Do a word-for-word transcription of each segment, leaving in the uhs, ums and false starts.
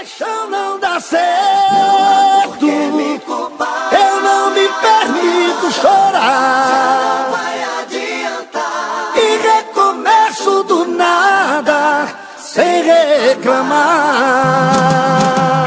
paixão não dá certo, me culpar, eu não me permito chorar. Não vai adiantar. E recomeço do nada, sem reclamar.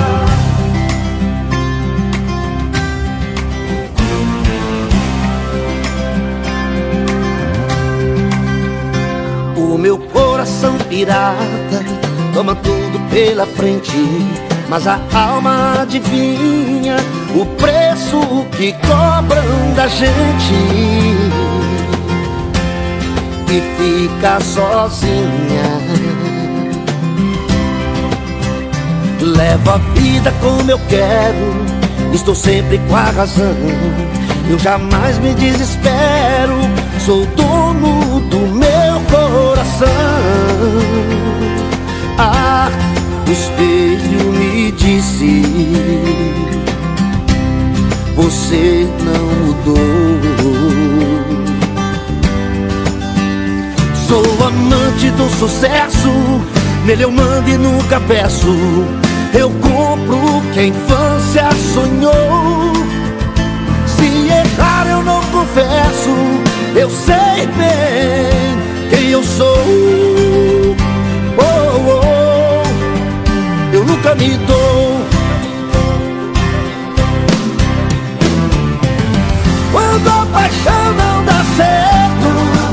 O meu coração pirata toma tudo pela frente, mas a alma adivinha o preço que cobram da gente e fica sozinha. Levo a vida como eu quero, estou sempre com a razão, eu jamais me desespero, sou dono do meu coração. Ah, o espelho me disse: você não mudou. Sou amante do sucesso, nele eu mando e nunca peço. Eu compro o que a infância sonhou. Se errar eu não confesso, eu sei bem quem eu sou. Oh, oh, eu nunca me dou. Quando a paixão não dá certo,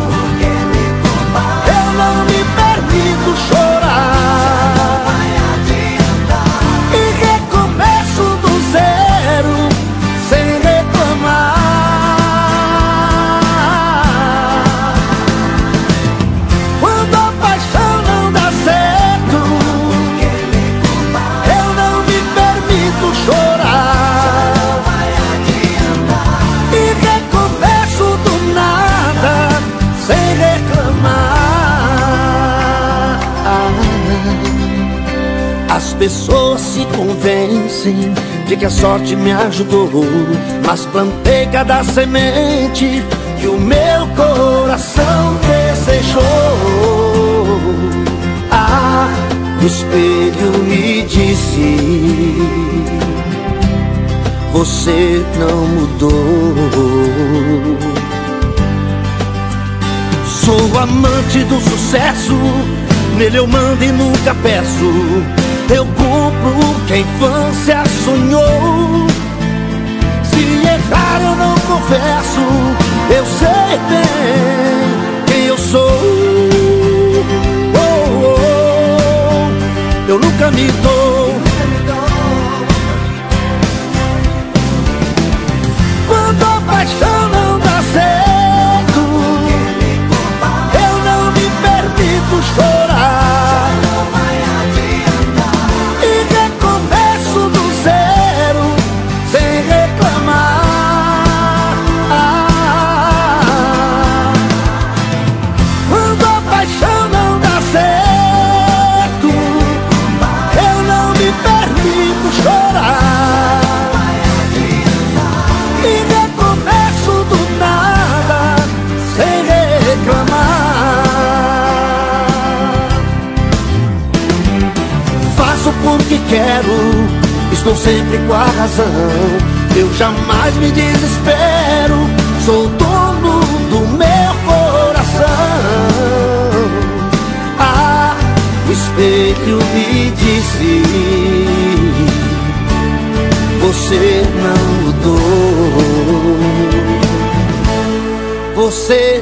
eu não me permito chorar. E recomeço do zero, sem reclamar. Quando a paixão não dá certo, eu não me permito chorar. E recomeço do nada, sem reclamar. As pessoas se convencem de que a sorte me ajudou, mas plantei cada semente que o meu coração desejou. Ah, o espelho me disse: você não mudou. Sou amante do sucesso, nele eu mando e nunca peço. Eu compro o que a infância sonhou. Se errar eu não confesso, eu sei bem quem eu sou. Oh, oh, eu nunca me dou. Quando a paixão não dá certo, eu não me permito chorar. E recomeço do zero, sem reclamar. Quando a paixão não dá certo, eu não me permito chorar. E recomeço do nada, sem reclamar. Faço porque quero, estou sempre com a razão, eu jamais me desespero, sou dono do meu coração. Ah, o espelho me disse: você não mudou. Você